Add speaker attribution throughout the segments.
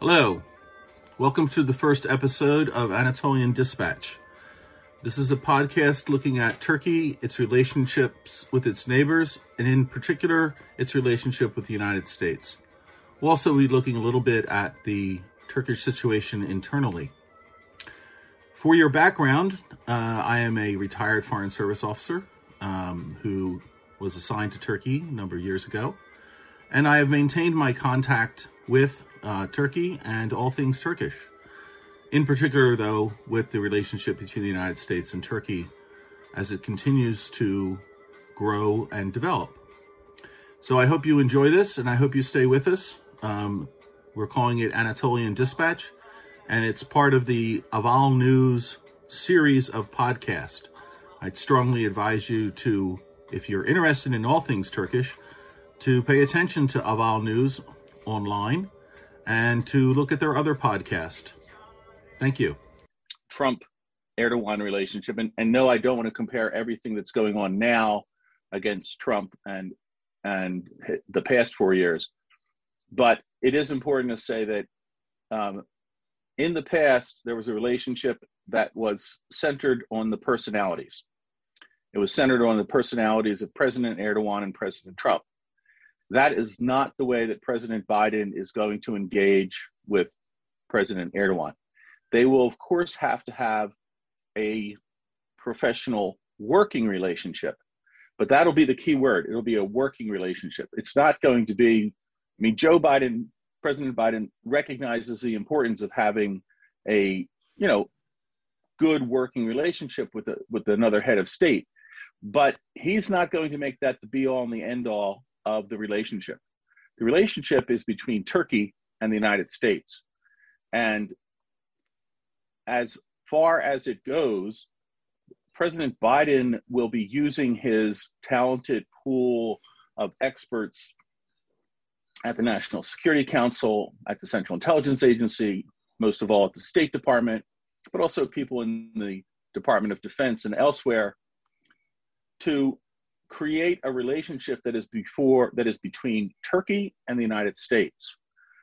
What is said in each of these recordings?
Speaker 1: Hello, welcome to the first episode of Anatolian Dispatch. This is a podcast looking at Turkey, its relationships with its neighbors, and in particular, its relationship with the United States. We'll also be looking a little bit at the Turkish situation internally. For your background, I am a retired Foreign Service officer who was assigned to Turkey a number of years ago, and I have maintained my contact with Turkey and all things Turkish. In particular, though, with the relationship between the United States and Turkey as it continues to grow and develop. So I hope you enjoy this, and I hope you stay with us. We're calling it Anatolian Dispatch, and it's part of the Aval News series of podcasts. I'd strongly advise you to, if you're interested in all things Turkish, to pay attention to Aval News online and to look at their other podcast. Thank you.
Speaker 2: Trump-Erdogan relationship. And no, I don't want to compare everything that's going on now against Trump and the past 4 years. But it is important to say that in the past, there was a relationship that was centered on the personalities. It was centered on the personalities of President Erdogan and President Trump. That is not the way that President Biden is going to engage with President Erdogan. They will, of course, have to have a professional working relationship, but that'll be the key word. It'll be a working relationship. It's not going to be, President Biden recognizes the importance of having a, good working relationship with another head of state, but he's not going to make that the be all and the end all of the relationship. The relationship is between Turkey and the United States. And as far as it goes, President Biden will be using his talented pool of experts at the National Security Council, at the Central Intelligence Agency, most of all at the State Department, but also people in the Department of Defense and elsewhere, to create a relationship that is between Turkey and the United States.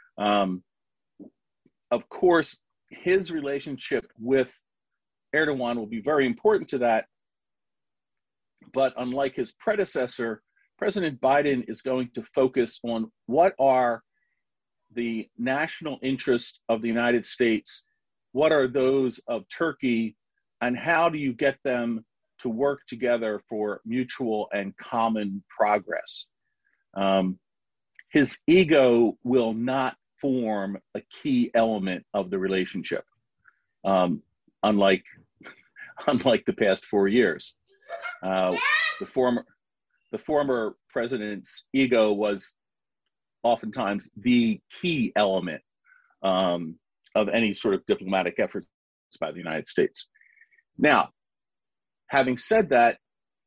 Speaker 2: Of course, his relationship with Erdogan will be very important to that. But unlike his predecessor, President Biden is going to focus on what are the national interests of the United States, what are those of Turkey, and how do you get them to work together for mutual and common progress. His ego will not form a key element of the relationship, unlike the past 4 years. The former president's ego was oftentimes the key element of any sort of diplomatic efforts by the United States. Now, having said that,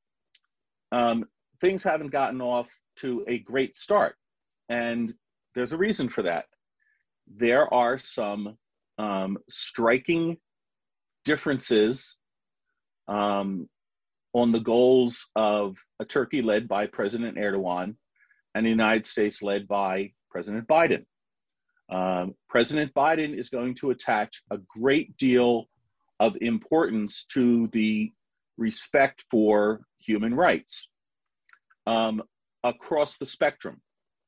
Speaker 2: things haven't gotten off to a great start, and there's a reason for that. There are some striking differences on the goals of a Turkey led by President Erdogan and the United States led by President Biden. President Biden is going to attach a great deal of importance to the respect for human rights across the spectrum.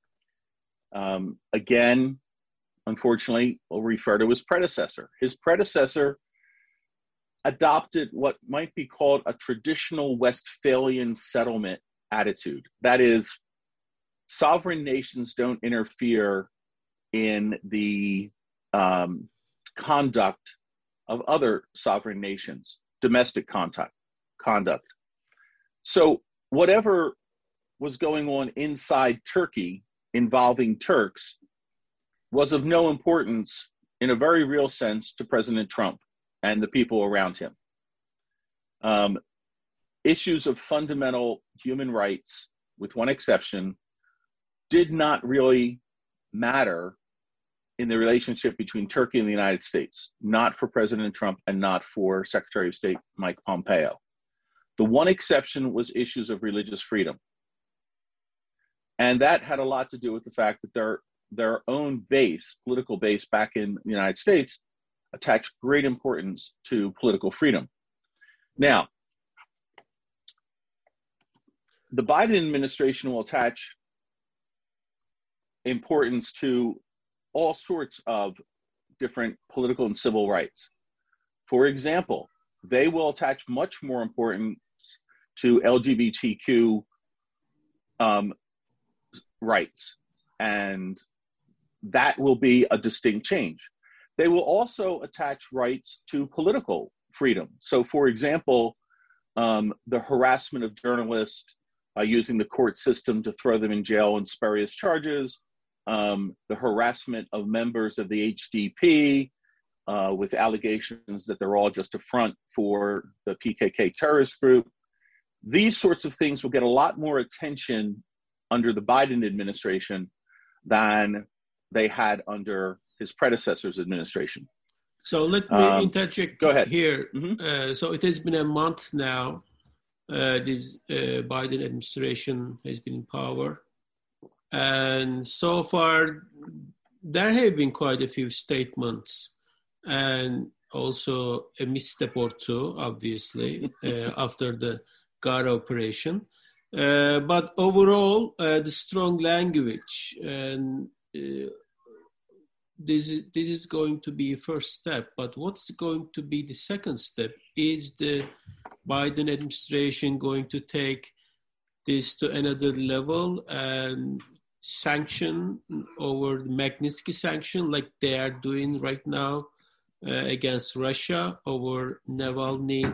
Speaker 2: Again, unfortunately, we'll refer to his predecessor. His predecessor adopted what might be called a traditional Westphalian settlement attitude. That is, sovereign nations don't interfere in the conduct of other sovereign nations, domestic conduct. So whatever was going on inside Turkey involving Turks was of no importance in a very real sense to President Trump and the people around him. Issues of fundamental human rights, with one exception, did not really matter in the relationship between Turkey and the United States, not for President Trump and not for Secretary of State Mike Pompeo. The one exception was issues of religious freedom. And that had a lot to do with the fact that their own political base back in the United States, attach great importance to political freedom. Now, the Biden administration will attach importance to all sorts of different political and civil rights. For example, they will attach much more importance to LGBTQ rights, and that will be a distinct change. They will also attach rights to political freedom. So, for example, the harassment of journalists by using the court system to throw them in jail on spurious charges, the harassment of members of the HDP with allegations that they're all just a front for the PKK terrorist group. These sorts of things will get a lot more attention under the Biden administration than they had under his predecessor's administration.
Speaker 3: So let me interject
Speaker 2: Go ahead.
Speaker 3: here. Mm-hmm. So it has been a month now. This Biden administration has been in power. And so far, there have been quite a few statements and also a misstep or two, obviously, after the Gara operation. But overall, the strong language, and this is going to be a first step. But what's going to be the second step? Is the Biden administration going to take this to another level and sanction over the Magnitsky sanction like they are doing right now against Russia over Navalny,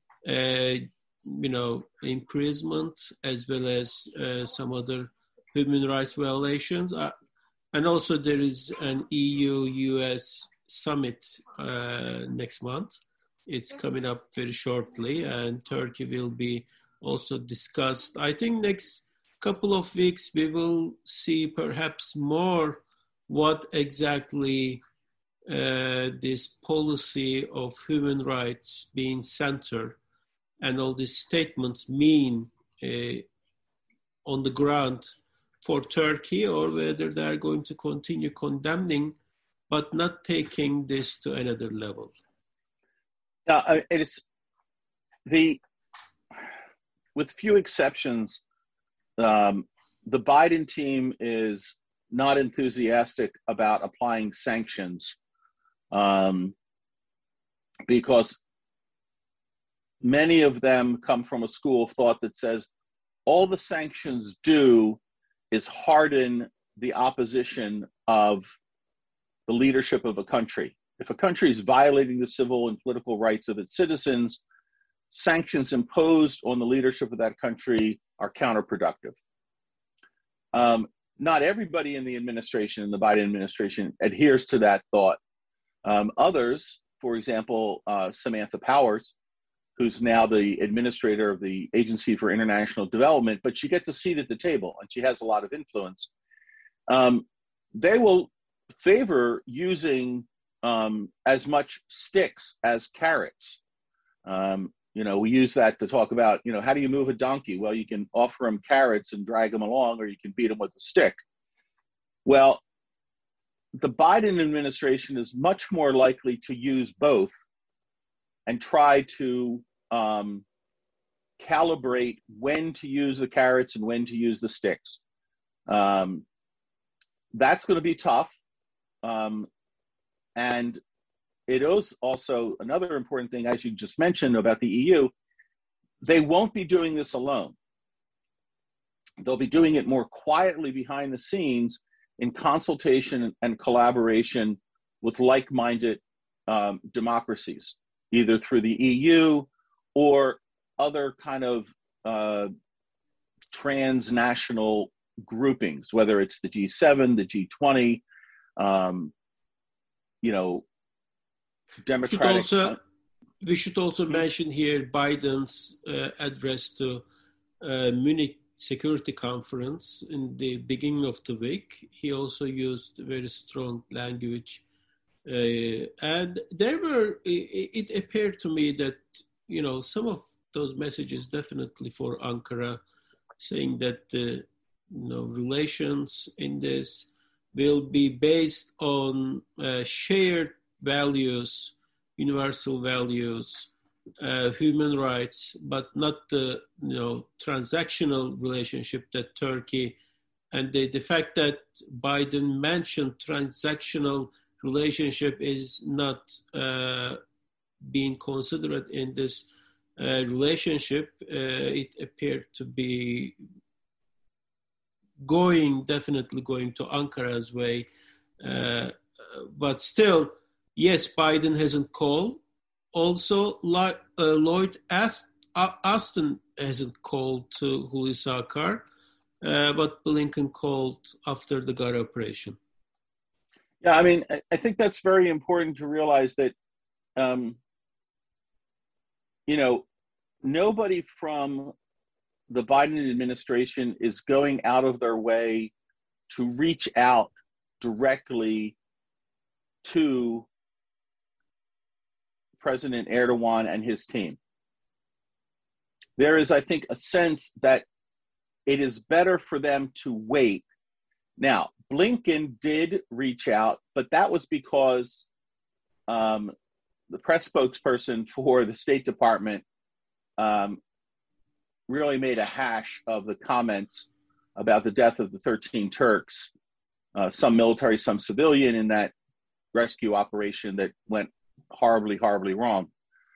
Speaker 3: imprisonment, as well as some other human rights violations. And also there is an EU-US summit next month. It's coming up very shortly, and Turkey will be also discussed. I think next couple of weeks we will see perhaps more what exactly this policy of human rights being centered and all these statements mean on the ground for Turkey, or whether they're going to continue condemning but not taking this to another level.
Speaker 2: Yeah, with few exceptions, the Biden team is not enthusiastic about applying sanctions because many of them come from a school of thought that says all the sanctions do is harden the opposition of the leadership of a country. If a country is violating the civil and political rights of its citizens, sanctions imposed on the leadership of that country are counterproductive. Not everybody in the administration, in the Biden administration, adheres to that thought. Others, for example, Samantha Powers, who's now the administrator of the Agency for International Development, but she gets a seat at the table and she has a lot of influence. They will favor using as much sticks as carrots. We use that to talk about, how do you move a donkey? Well, you can offer him carrots and drag him along, or you can beat him with a stick. Well, the Biden administration is much more likely to use both and try to calibrate when to use the carrots and when to use the sticks. That's going to be tough. And it is also another important thing, as you just mentioned about the EU, they won't be doing this alone. They'll be doing it more quietly behind the scenes in consultation and collaboration with like-minded democracies, either through the EU or other kind of transnational groupings, whether it's the G7, the G20, Democratic.
Speaker 3: We should also mention here Biden's address to Munich Security Conference in the beginning of the week. He also used very strong language. And it appeared to me that, some of those messages definitely for Ankara, saying that, relations in this will be based on shared values, universal values, human rights, but not the transactional relationship that Turkey, and the fact that Biden mentioned transactional relationship is not being considered in this relationship. It appeared to be definitely going to Ankara's way. But still, yes, Biden hasn't called. Also, Lloyd Austin hasn't called to Hulusi Akar, but Blinken called after the Gara operation.
Speaker 2: Yeah, I mean, I think that's very important to realize that, nobody from the Biden administration is going out of their way to reach out directly to President Erdogan and his team. There is, I think, a sense that it is better for them to wait. Now, Blinken did reach out, but that was because the press spokesperson for the State Department really made a hash of the comments about the death of the 13 Turks, some military, some civilian, in that rescue operation that went horribly, horribly wrong.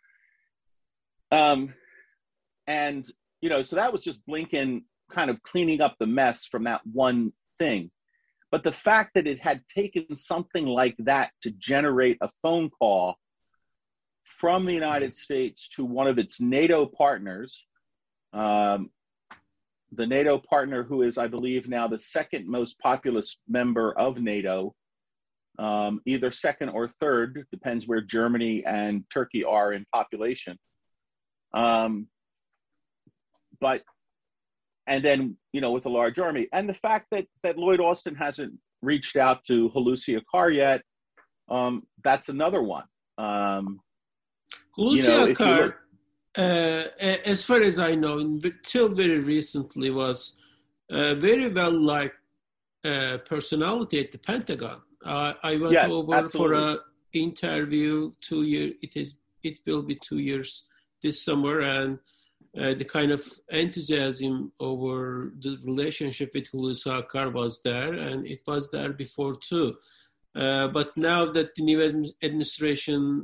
Speaker 2: And, so that was just Blinken kind of cleaning up the mess from that one thing. But the fact that it had taken something like that to generate a phone call from the United States to one of its NATO partners, the NATO partner who is, I believe, now the second most populous member of NATO, either second or third, depends where Germany and Turkey are in population. And then, with a large army. And the fact that Lloyd Austin hasn't reached out to Hulusi Akar yet, that's another one.
Speaker 3: Hulusi Akar, as far as I know, until very recently, was a very well-liked personality at the Pentagon. I went over
Speaker 2: absolutely.
Speaker 3: for an interview 2 years. It will be 2 years this summer, and the kind of enthusiasm over the relationship with Hulusi Akar was there, and it was there before too. But now that the new administration,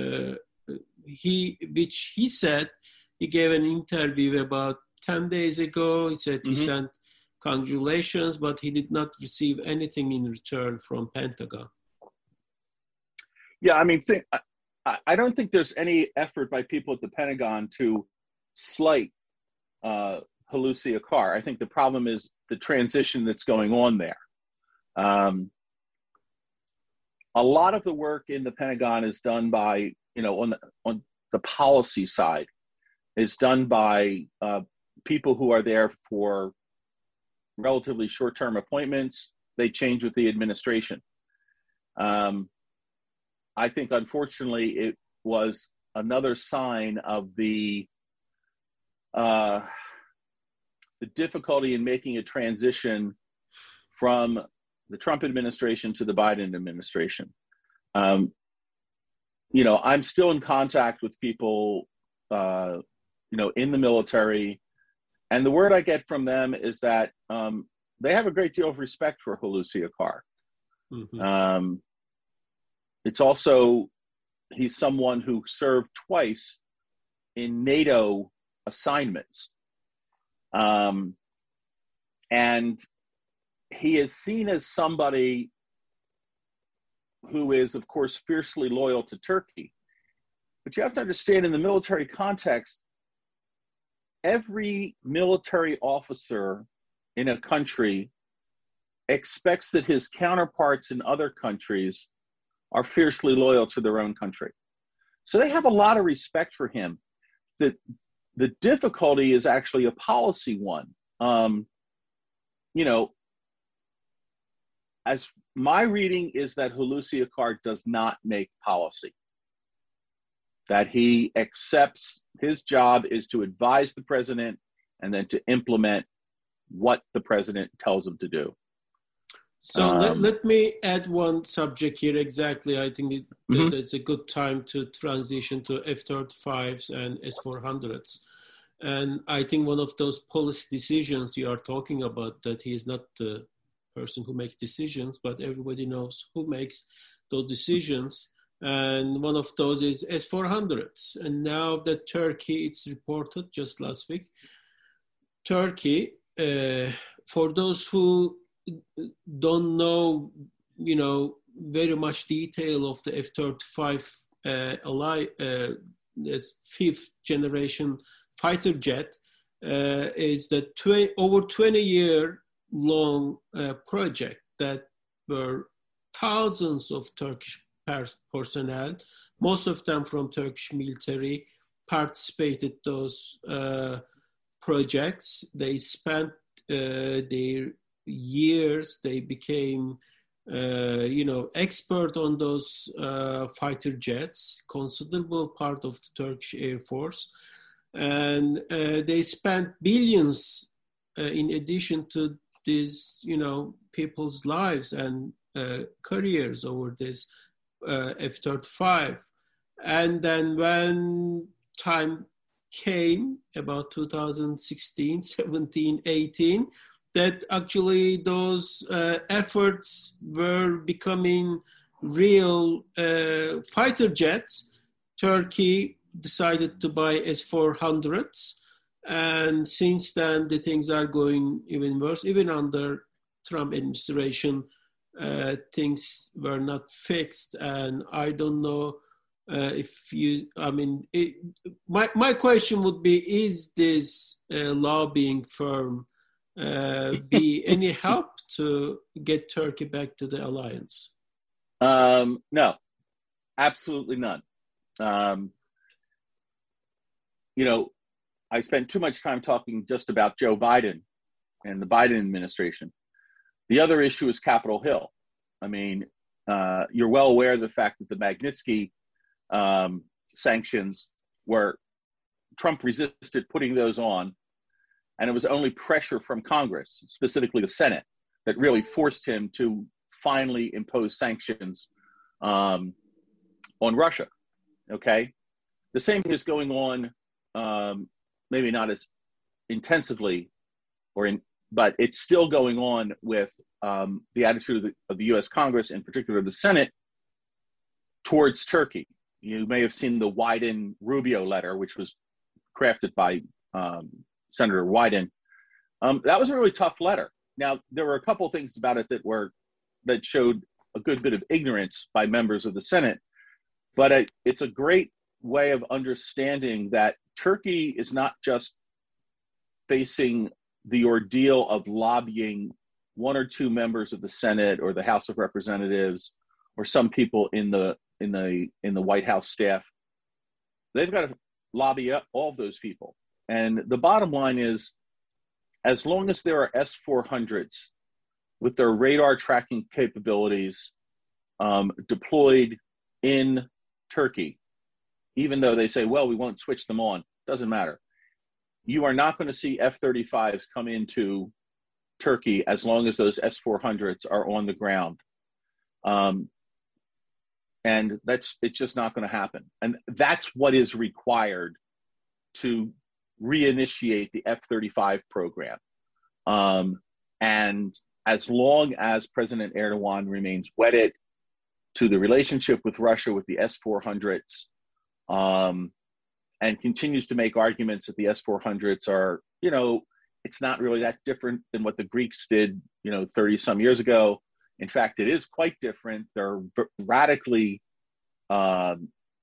Speaker 3: he gave an interview about 10 days ago. He said he sent congratulations, but he did not receive anything in return from Pentagon.
Speaker 2: Yeah, I mean, I don't think there's any effort by people at the Pentagon to slight Hulusi Akar. I think the problem is the transition that's going on there. A lot of the work in the Pentagon is done by, on the policy side, is done by people who are there for relatively short-term appointments. They change with the administration. I think, unfortunately, it was another sign of the difficulty in making a transition from the Trump administration to the Biden administration. I'm still in contact with people, in the military, and the word I get from them is that they have a great deal of respect for Hulusi Akar. Mm-hmm. It's also, he's someone who served twice in NATO assignments. And he is seen as somebody who is, of course, fiercely loyal to Turkey. But you have to understand, in the military context, every military officer in a country expects that his counterparts in other countries are fiercely loyal to their own country. So they have a lot of respect for him. The difficulty is actually a policy one. As my reading is that Hulusi Akar does not make policy, that he accepts his job is to advise the president and then to implement what the president tells him to do.
Speaker 3: So let me add one subject here exactly. I think that's a good time to transition to F-35s and S-400s. And I think one of those policy decisions you are talking about, that he is not the person who makes decisions, but everybody knows who makes those decisions. And one of those is S-400s. And now that Turkey, it's reported just last week, Turkey, for those who don't know, very much detail of the F-35 fifth generation fighter jet, is the over 20-year long project that were thousands of Turkish personnel, most of them from Turkish military, participated those projects. They spent their years, they became expert on those fighter jets, considerable part of the Turkish Air Force, and they spent billions in addition to these people's lives and careers over this F-35. And then when time came, about 2016, 17, 18, that actually those efforts were becoming real fighter jets, Turkey decided to buy S-400s. And since then, the things are going even worse. Even under Trump administration, things were not fixed. And I don't know my question would be, is this lobbying firm be any help to get Turkey back to the alliance?
Speaker 2: No, absolutely none. I spent too much time talking just about Joe Biden and the Biden administration. The other issue is Capitol Hill. I mean, you're well aware of the fact that the Magnitsky sanctions were, Trump resisted putting those on, and it was only pressure from Congress, specifically the Senate, that really forced him to finally impose sanctions on Russia. Okay, the same thing is going on, maybe not as intensively, but it's still going on with the attitude of the U.S. Congress, in particular the Senate, towards Turkey. You may have seen the Wyden-Rubio letter, which was crafted by Senator Wyden. That was a really tough letter. Now, there were a couple of things about it that showed a good bit of ignorance by members of the Senate, but it's a great way of understanding that Turkey is not just facing the ordeal of lobbying one or two members of the Senate or the House of Representatives or some people in the White House staff. They've got to lobby up all of those people. And the bottom line is, as long as there are S-400s with their radar tracking capabilities deployed in Turkey, even though they say, well, we won't switch them on, doesn't matter. You are not going to see F-35s come into Turkey as long as those S-400s are on the ground. And it's just not going to happen. And that's what is required to reinitiate the F-35 program. And as long as President Erdogan remains wedded to the relationship with Russia with the S-400s, and continues to make arguments that the S-400s are, it's not really that different than what the Greeks did, 30 some years ago. In fact, it is quite different. They're radically, what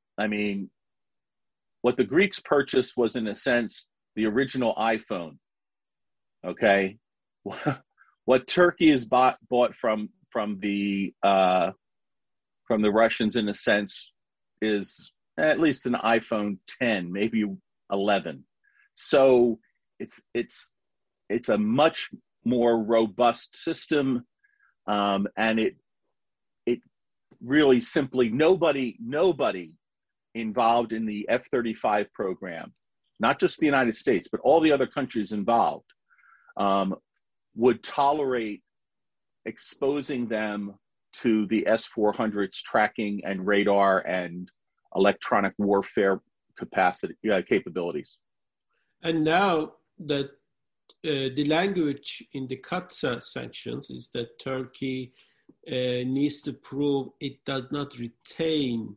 Speaker 2: the Greeks purchased was, in a sense, the original iPhone. Okay, what Turkey has bought from the Russians, in a sense, is at least an iPhone 10, maybe 11. So it's a much more robust system, and it really simply nobody involved in the F-35 program, not just the United States, but all the other countries involved, would tolerate exposing them to the S-400's tracking and radar and electronic warfare capabilities.
Speaker 3: And now that the language in the CAATSA sanctions is that Turkey needs to prove it does not retain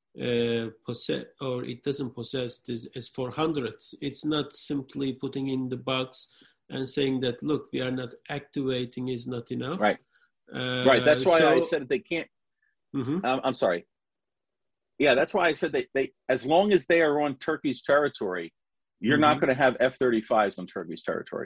Speaker 3: or it doesn't possess this S-400s. It's not simply putting in the box and saying that, look, we are not activating is not enough.
Speaker 2: Right. Right. That's why I said they can't. Mm-hmm. I'm sorry. Yeah, that's why I said they as long as they are on Turkey's territory, you're not going to have F-35s on Turkey's territory.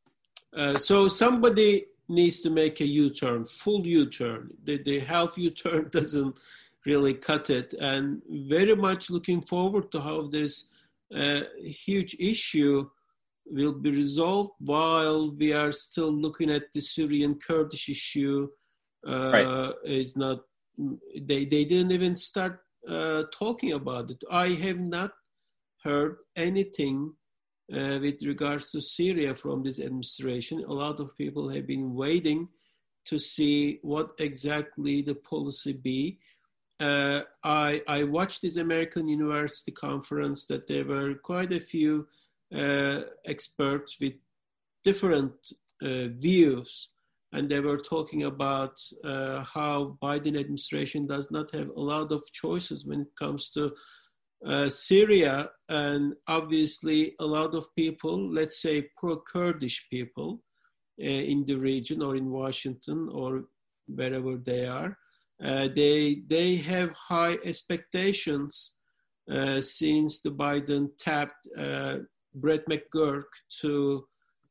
Speaker 3: So somebody needs to make a U-turn, full U-turn. The half U-turn doesn't really cut it. And very much looking forward to how this huge issue will be resolved while we are still looking at the Syrian Kurdish issue.
Speaker 2: Right.
Speaker 3: Is not, they didn't even start talking about it. I have not heard anything with regards to Syria from this administration. A lot of people have been waiting to see what exactly the policy be. I watched this American University conference that there were quite a few experts with different views, and they were talking about how Biden administration does not have a lot of choices when it comes to Syria, and obviously a lot of people, let's say pro-Kurdish people in the region or in Washington or wherever they are, they have high expectations since the Biden tapped Brett McGurk to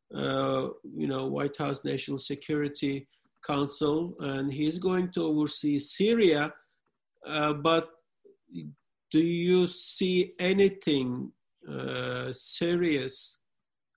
Speaker 3: White House National Security Council, and he's going to oversee Syria, but do you see anything serious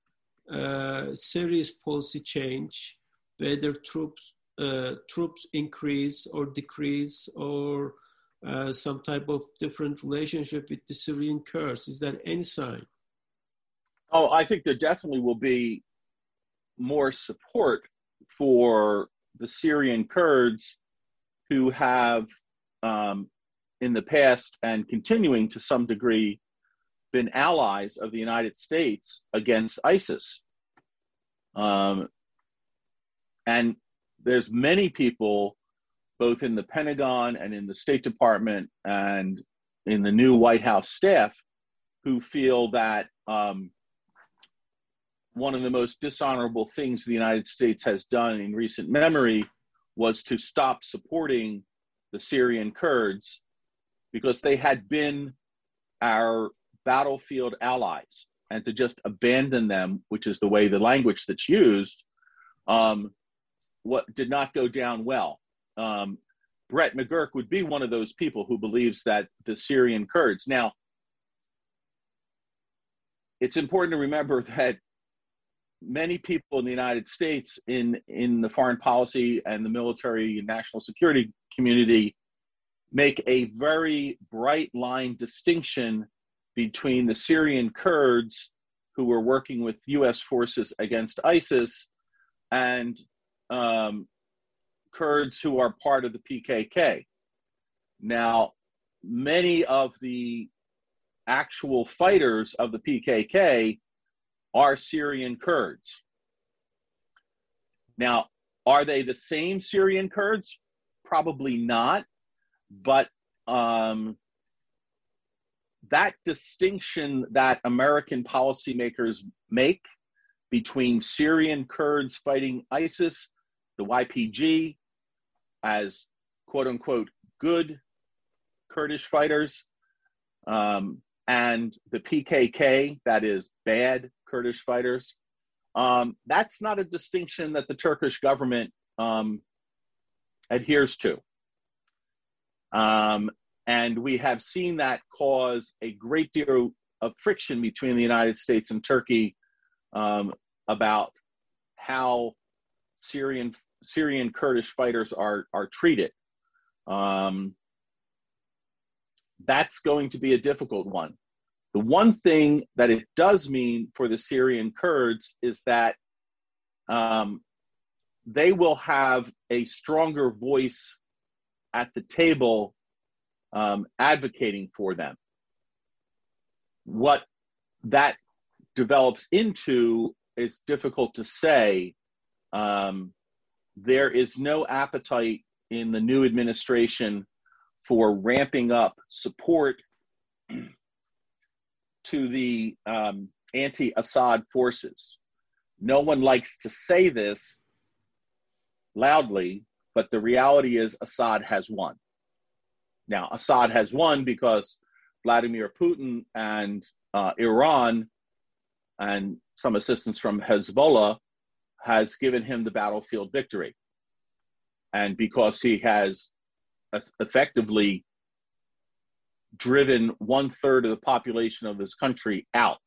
Speaker 3: policy change, whether troops increase or decrease, or some type of different relationship with the Syrian Kurds? Is there any sign?
Speaker 2: Oh, I think there definitely will be more support for the Syrian Kurds who have in the past and continuing to some degree been allies of the United States against ISIS. And there's many people, both in the Pentagon and in the State Department and in the new White House staff, who feel that one of the most dishonorable things the United States has done in recent memory was to stop supporting the Syrian Kurds, because they had been our battlefield allies, and to just abandon them, which is the way the language that's used, what did not go down well. Brett McGurk would be one of those people who believes that the Syrian Kurds. Now, it's important to remember that many people in the United States in the foreign policy and the military and national security community make a very bright line distinction between the Syrian Kurds who were working with U.S. forces against ISIS and Kurds who are part of the PKK. Now, many of the actual fighters of the PKK are Syrian Kurds. Now, are they the same Syrian Kurds? Probably not. But that distinction that American policymakers make between Syrian Kurds fighting ISIS, the YPG, as quote unquote good Kurdish fighters, and the PKK, that is bad Kurdish fighters, that's not a distinction that the Turkish government adheres to. And we have seen that cause a great deal of friction between the United States and Turkey about how Syrian Kurdish fighters are treated. That's going to be a difficult one. The one thing that it does mean for the Syrian Kurds is that they will have a stronger voice at the table advocating for them. What that develops into is difficult to say. There is no appetite in the new administration for ramping up support to the anti-Assad forces. No one likes to say this loudly, but the reality is Assad has won. Now, Assad has won because Vladimir Putin and Iran and some assistance from Hezbollah has given him the battlefield victory. And because he has effectively driven 1/3 of the population of his country out.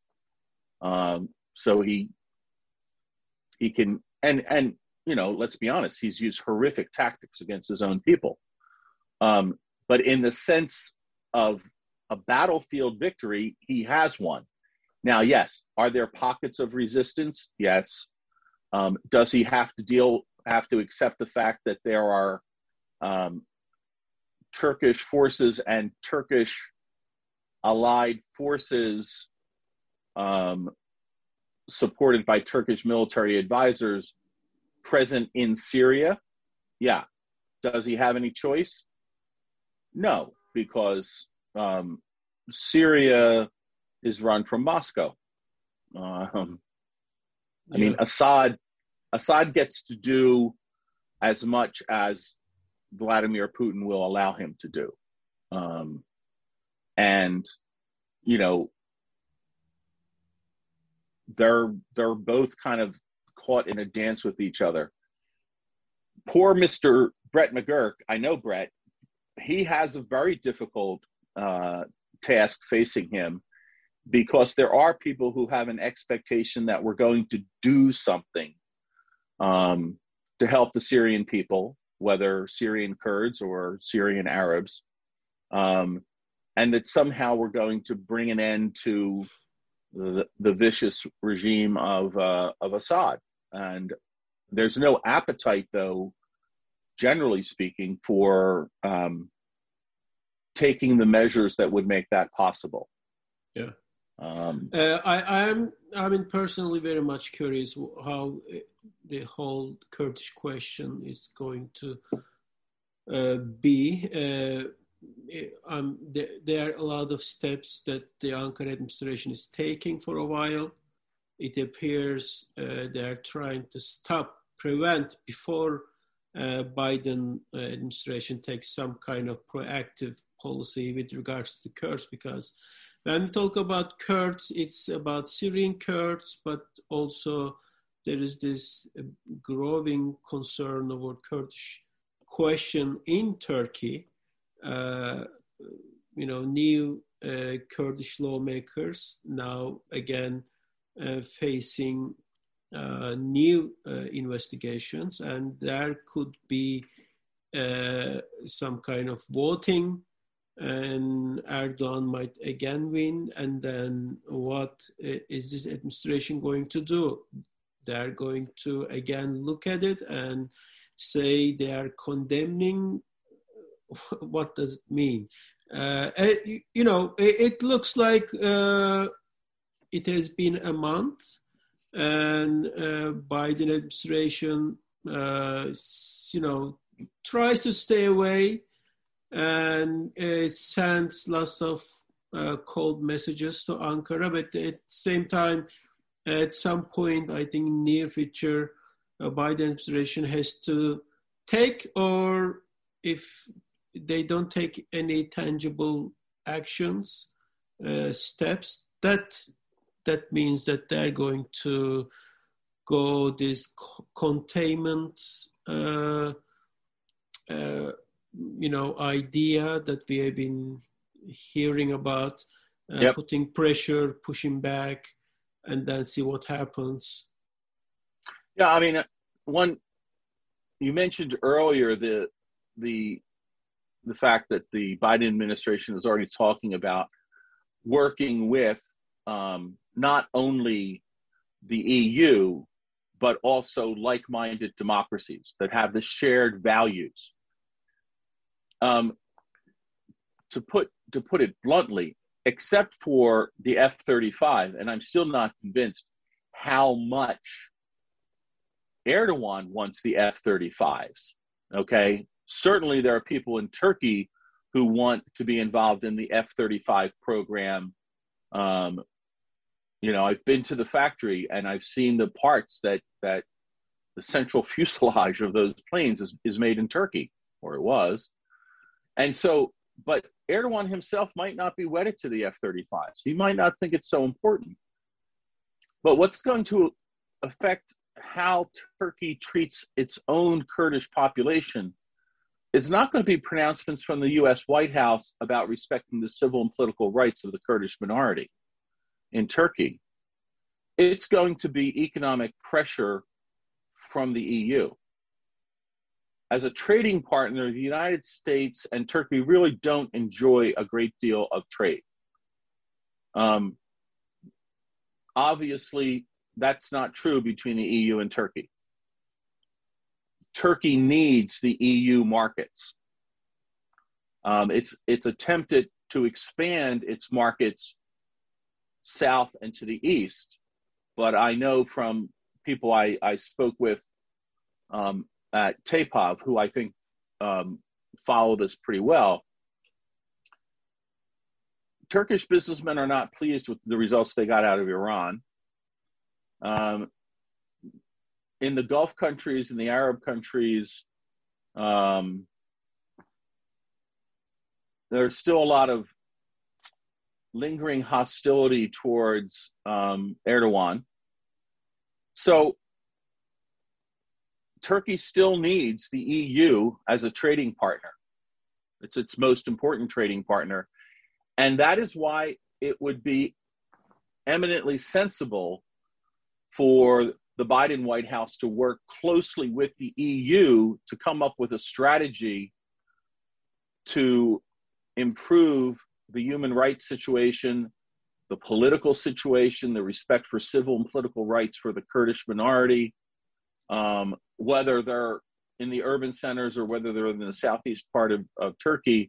Speaker 2: So he can, and you know, let's be honest, he's used horrific tactics against his own people. But in the sense of a battlefield victory, he has won. Now, yes, are there pockets of resistance? Yes. Does he have to accept the fact that there are Turkish forces and Turkish allied forces supported by Turkish military advisors present in Syria? Yeah. Does he have any choice? No, because Syria is run from Moscow. I mean, Assad gets to do as much as Vladimir Putin will allow him to do. And, you know, they're both kind of caught in a dance with each other. Poor Mr. Brett McGurk, I know Brett, he has a very difficult task facing him, because there are people who have an expectation that we're going to do something to help the Syrian people, whether Syrian Kurds or Syrian Arabs, and that somehow we're going to bring an end to the vicious regime of Assad. And there's no appetite, though, generally speaking, for taking the measures that would make that possible.
Speaker 3: Yeah. I'm personally very much curious how the whole Kurdish question is going to be. There are a lot of steps that the Ankara administration is taking for a while. It appears they're trying to prevent before Biden administration takes some kind of proactive policy with regards to Kurds, because when we talk about Kurds, it's about Syrian Kurds, but also there is this growing concern over Kurdish question in Turkey. New Kurdish lawmakers now again facing new investigations, and there could be some kind of voting, and Erdogan might again win. And then what is this administration going to do? They're going to again look at it and say they are condemning. What does it mean? It looks like it has been a month, and Biden administration, tries to stay away, and it sends lots of cold messages to Ankara. But at the same time, at some point, I think near future, Biden administration has to take, or if they don't take any tangible actions, steps, that means that they're going to go this containment, idea that we have been hearing about, putting pressure, pushing back, and then see what happens.
Speaker 2: Yeah, I mean, you mentioned earlier the fact that the Biden administration is already talking about working with not only the EU, but also like-minded democracies that have the shared values. To put it bluntly, except for the F-35, and I'm still not convinced how much Erdogan wants the F-35s, okay? Certainly there are people in Turkey who want to be involved in the F-35 program. I've been to the factory and I've seen the parts that the central fuselage of those planes is made in Turkey, or it was. And so, but Erdogan himself might not be wedded to the F-35s. He might not think it's so important. But what's going to affect how Turkey treats its own Kurdish population is not going to be pronouncements from the U.S. White House about respecting the civil and political rights of the Kurdish minority in Turkey. It's going to be economic pressure from the EU. As a trading partner, the United States and Turkey really don't enjoy a great deal of trade. Obviously, that's not true between the EU and Turkey. Turkey needs the EU markets. It's attempted to expand its markets south and to the east, but I know from people I spoke with at TAPOV, who I think follow this pretty well, Turkish businessmen are not pleased with the results they got out of Iran. In the Gulf countries, in the Arab countries, there's still a lot of lingering hostility towards Erdogan. So Turkey still needs the EU as a trading partner. It's its most important trading partner. And that is why it would be eminently sensible for the Biden White House to work closely with the EU to come up with a strategy to improve the human rights situation, the political situation, the respect for civil and political rights for the Kurdish minority, whether they're in the urban centers or whether they're in the southeast part of Turkey.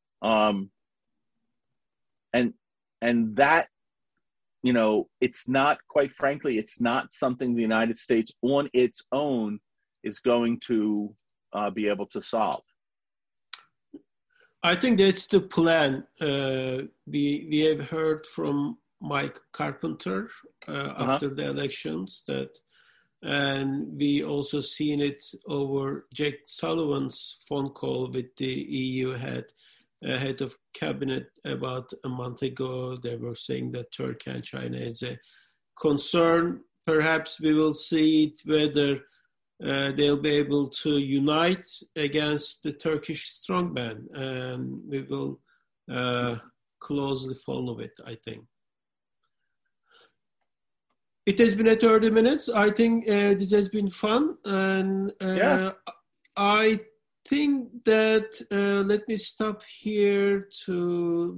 Speaker 2: And that, it's not, quite frankly, it's not something the United States on its own is going to be able to solve.
Speaker 3: I think that's the plan. We have heard from Mike Carpenter after the elections and we also seen it over Jake Sullivan's phone call with the EU head of cabinet about a month ago. They were saying that Turkey and China is a concern. Perhaps we will see it whether they'll be able to unite against the Turkish strongman, and we will closely follow it, I think. It has been 30 minutes. I think this has been fun, and I think that let me stop here to.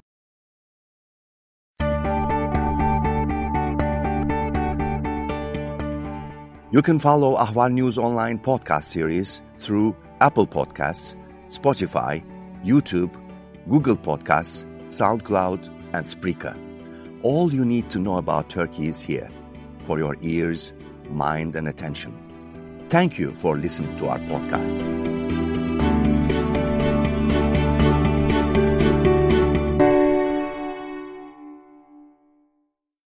Speaker 4: You can follow Ahval News Online podcast series through Apple Podcasts, Spotify, YouTube, Google Podcasts, SoundCloud, and Spreaker. All you need to know about Turkey is here for your ears, mind, and attention. Thank you for listening to our podcast.